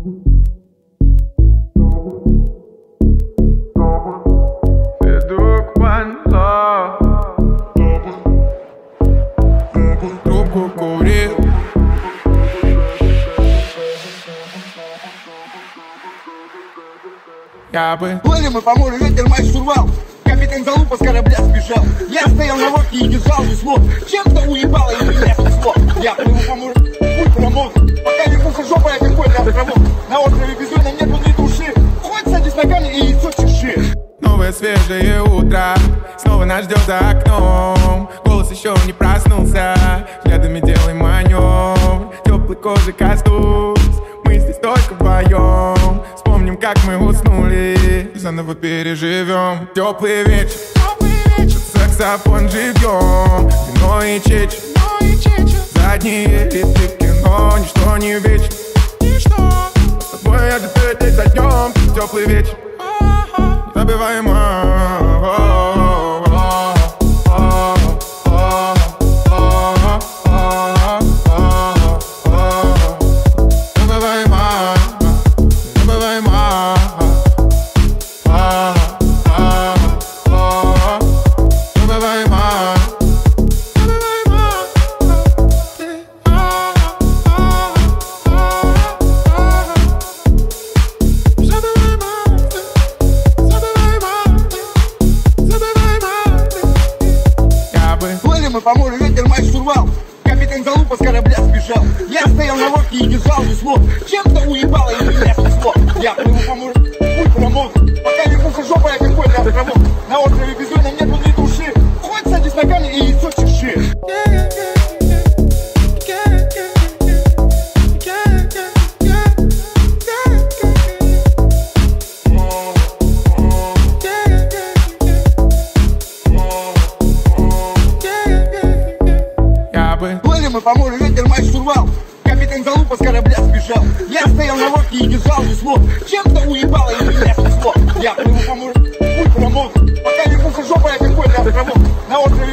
Feduk one love. Трубку курил. Я бы Плыли мы по морю, ветер май штурвал. Капитан залупа с корабля сбежал. Я стоял на лодке и держал весло. Чем-то уебало и меня снесло. Я плыву по морю, путь промок. Пока не пуха жопа, я какой-то островок. На острове безумно нету ни души. Хоть садись на камень и яйцо чеши. новое свежее утро. Снова нас ждет за окном. Голос еще не проснулся. Взглядами делаем маневр. Теплой кожи коснусь. Мы здесь только вдвоем. Вспомним, как мы уснули. Заново переживем теплый вечер. Саксофон живьем. Вино и чечи. Задние ряды в кино. Ничто не вечно. С тобой я же день за днем. Теплый вечер. Забываемо. По морю ветер май штурвал. Капитан залупа с корабля сбежал. Я стоял на лодке и держал весло. Чем-то уебало и меня снесло. Я плыву по морю, путь промок. Пока не пуха жопа, я какой-то островок. На острове безумно нету ни души. Хоть садись на камень и яйцо чеши. Плыли мы по морю, ветер май штурвал. Капитан залупа с корабля сбежал. Я стоял на лодке и держал весло. Чем-то уебало и меня снесло. Я плыву по морю, путь промок. Пока не пуха жопа, я какой-то островок. На острове